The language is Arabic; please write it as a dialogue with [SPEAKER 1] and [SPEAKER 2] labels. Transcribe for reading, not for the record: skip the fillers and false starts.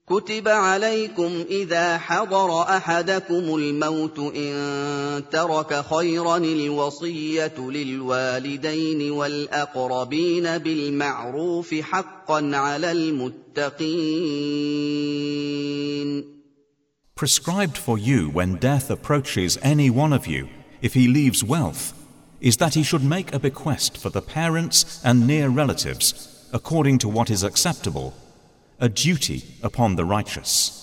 [SPEAKER 1] كتب عليكم إذا حضر أحدكم الموت إن ترك خيرا الوصية للوالدين والأقربين بالمعروف حقا على المتقين.
[SPEAKER 2] Prescribed for you when death approaches any one of you, if he leaves wealth, is that he should make a bequest for the parents and near relatives, according to what is acceptable, a duty upon the righteous.